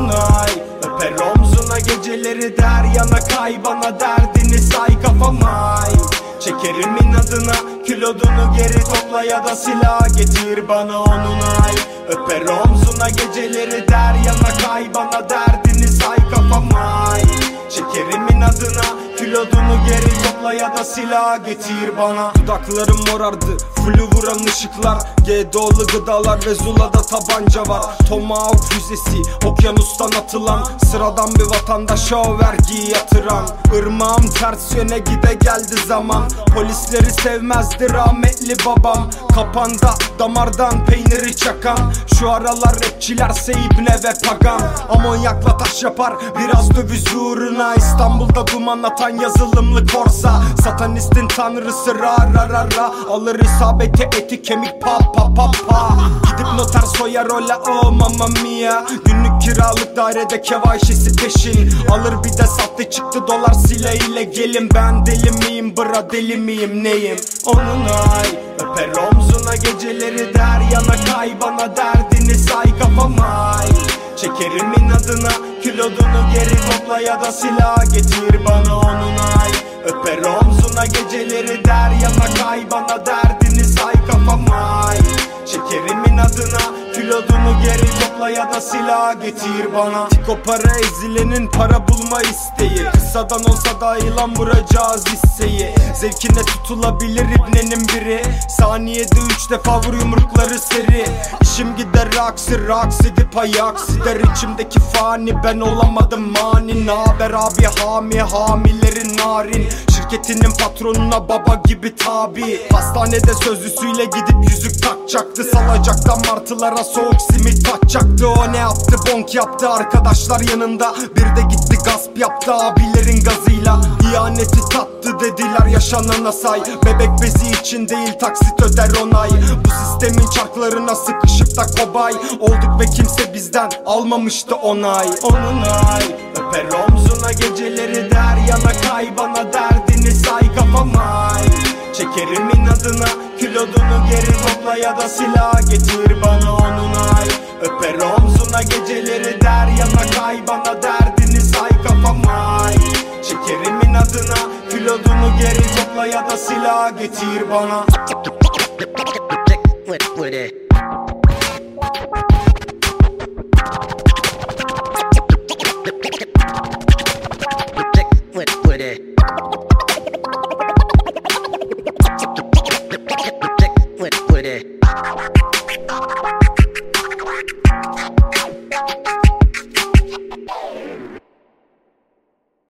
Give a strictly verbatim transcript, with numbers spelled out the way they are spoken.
onun ay. Öper omzuna geceleri der yana kay, bana derdini say kafama ay. Çekerim inadına kilodunu geri topla ya da silah getir bana onun ay. Öper omzuna geceleri der yana kay, bana derdini say kafama ay. Çekerim inadına kilodunu geri topla ya da silah getir bana. Dudaklarım morardı, flu vuran ışıklar, G dolu gıdalar ve Zula'da tabanca var. Tomahawk füzesi, okyanustan atılan, sıradan bir vatandaşa o vergiyi yatıran. Irmağım ters yöne gide geldi zaman, polisleri sevmezdi rahmetli babam. Kapanda damardan peyniri çakan, şu aralar rapçilerse ibne ve pagan. Amonyakla taş yapar biraz döviz uğruna, İstanbul'da duman atan yazılımlı korsa. Satanistin tanrısı ra ra ra ra, alır isabeti eti kemik pa pa pa pa. Gidip noter soyar ola oh mamma mia. Günlük kiralık dairede kevaşesi peşin, alır bir de sahte çıktı dolar sile ile gelin. Ben deli miyim bra, deli miyim neyim? Onun ay. Öper omzuna geceleri der yana kay, bana derdini say kafama ay. Çekerim inadına kilodunu geri topla ya da silah getir bana onun ay. Öper omzuna geceleri der yana kay, bana derdini say kafama ay. Çekerim inadına kilodunu geri topla ya da silah getir bana. Tiko para ezilenin para bulma isteği, kısadan olsa da ilan vuracağız hisseyi. Zevkine tutulabilir ibnenin biri, saniyede üç defa vur yumrukları seri. İşim gider aksi raks edip aksi der, içimdeki fani ben olamadım mani. Naber abi hami hamilerin narin, şirketinin patronuna baba gibi tabi. Hastanede sözlüsüyle gidip yüzük takacaktı, salacaktan martılara soğuk simit takacaktı. O ne yaptı? Bonk yaptı, arkadaşlar yanında. Bir de gitti gasp yaptı abilerin gazıyla. İhaneti tattı dediler yaşanana say. Bebek bezi için değil taksit öder onay. Bu sistemin çarklarına sıkışıp da kobay olduk ve kimse bizden almamıştı onay. Onun ay. Öper omzuna geceleri der yana kay, bana derdini say kafama ay. Çekerim inadına kilodunu geri topla ya da silah getir bana onun ay. Öper omzuna geceleri der yana kay, bana derdini say kafama ay. Çekerim inadına kilodunu geri topla ya da silah getir bana. With it. With it. With it.